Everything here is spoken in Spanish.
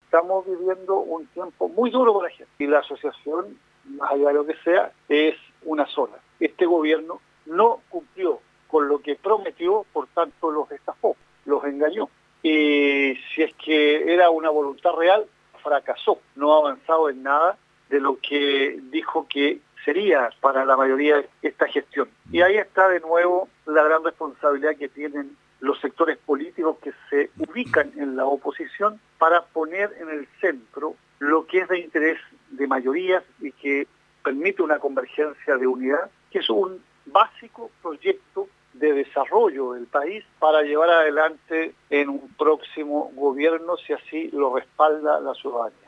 estamos viviendo un tiempo muy duro para la gente. Y la asociación, más allá de lo que sea, es una sola. Este gobierno no cumplió con lo que prometió, por tanto los estafó, los engañó. Y si es que era una voluntad real, fracasó, no ha avanzado en nada de lo que dijo que sería para la mayoría de esta gestión. Y ahí está de nuevo la gran responsabilidad que tienen los sectores políticos que se ubican en la oposición para poner en el centro lo que es de interés de mayorías y que permite una convergencia de unidad, que es un básico proyecto de desarrollo del país para llevar adelante en un próximo gobierno si así lo respalda la ciudadanía.